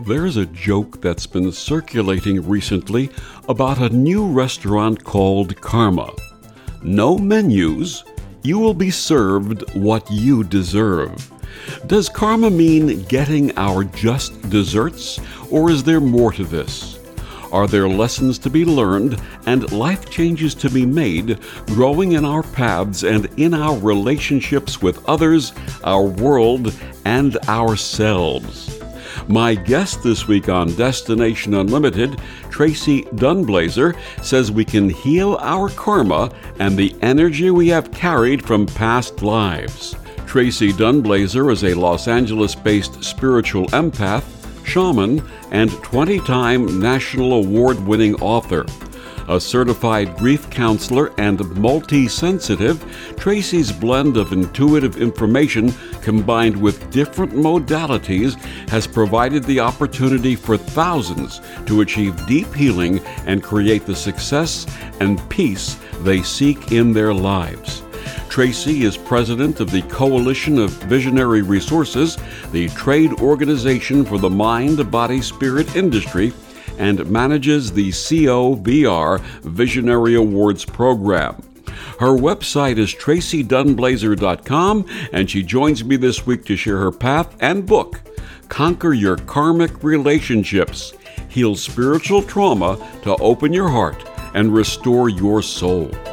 There's a joke that's been circulating recently about a new restaurant called Karma. No menus, you will be served what you deserve. Does karma mean getting our just desserts, or is there more to this? Are there lessons to be learned and life changes to be made, growing in our paths and in our relationships with others, our world, and ourselves? My guest this week on Destination Unlimited, Tracy Dunblazer, says we can heal our karma and the energy we have carried from past lives. Tracy Dunblazer is a Los Angeles-based spiritual empath, shaman, and 20-time national award-winning author. A certified grief counselor and multi-sensitive, Tracy's blend of intuitive information combined with different modalities has provided the opportunity for thousands to achieve deep healing and create the success and peace they seek in their lives. Tracy is president of the Coalition of Visionary Resources, the trade organization for the mind, body, spirit industry, and manages the COVR Visionary Awards program. Her website is tracydunblazer.com, and she joins me this week to share her path and book, Conquer Your Karmic Relationships, Heal Spiritual Trauma to Open Your Heart and Restore Your Soul.